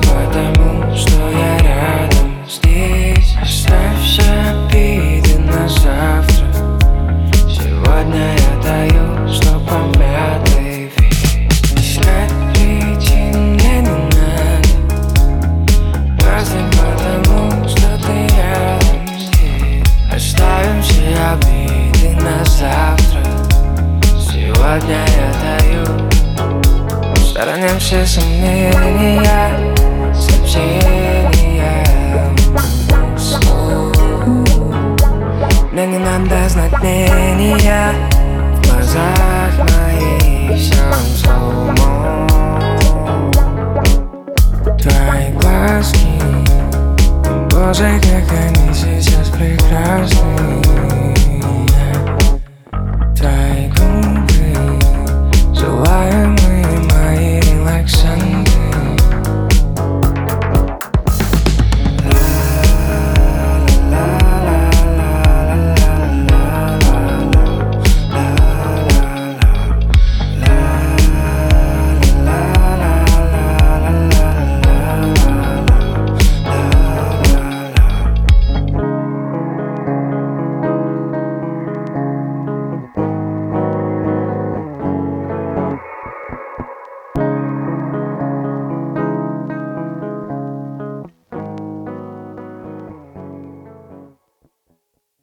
потому что я рядом здесь. Оставь все обиды на завтра. Сегодня я даю 100 помятый вид. Искать причин мне не надо. Просто потому что ты рядом здесь. Оставим все обиды на завтра. Сегодня я даю в стороне все сомнения, сообщения, слов. Мне не надо знать мнения в глазах моих, все слоумо. Твои глазки, боже, как они сейчас прекрасны.